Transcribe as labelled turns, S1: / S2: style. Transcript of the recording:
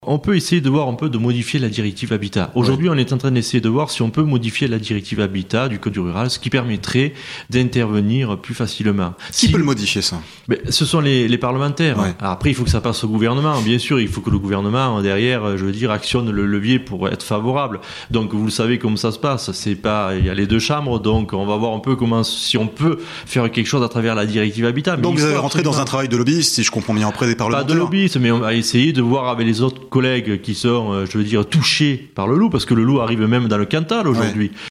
S1: On peut essayer de voir un peu de modifier la directive Habitat. Aujourd'hui, on est en train d'essayer de voir si on peut modifier la directive Habitat du Code rural, ce qui permettrait d'intervenir plus facilement.
S2: Qui peut le modifier, ça?
S1: Ce sont les parlementaires.
S2: Ouais.
S1: Alors après, il faut que ça passe au gouvernement. Bien sûr, il faut que le gouvernement, derrière, actionne le levier pour être favorable. Donc, vous le savez comment ça se passe. C'est pas, il y a les deux chambres, donc on va voir un peu si on peut faire quelque chose à travers la directive Habitat.
S2: Donc, vous allez rentrer dans un travail de lobbyiste, si je comprends bien, auprès des parlementaires.
S1: Pas de lobbyiste, mais on va essayer de voir avec les autres collègues qui sont, touchés par le loup, parce que le loup arrive même dans le Cantal aujourd'hui. Ouais.